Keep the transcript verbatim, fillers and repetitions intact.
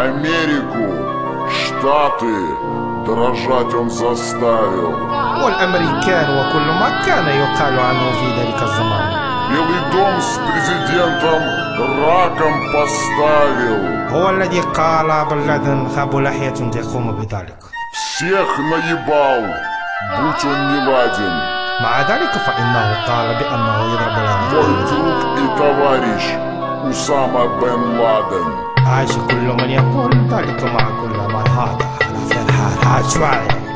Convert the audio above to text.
Америку, Штаты дрожать он заставил. والأمريكان وكل ما كان يقال عنه في ذلك الزمان. Белый дом с президентом раком поставил. هو الذي قال بلد ذو لحية يقوم بذلك. Всех наебал, будь он не ладен. مع ذلك فإنه قال بأنه يضرب الأمريكان. Мой друг и товарищ Усама бен Ладен. عاش كل من يقول ذلك مع كل من هذا على في الحال.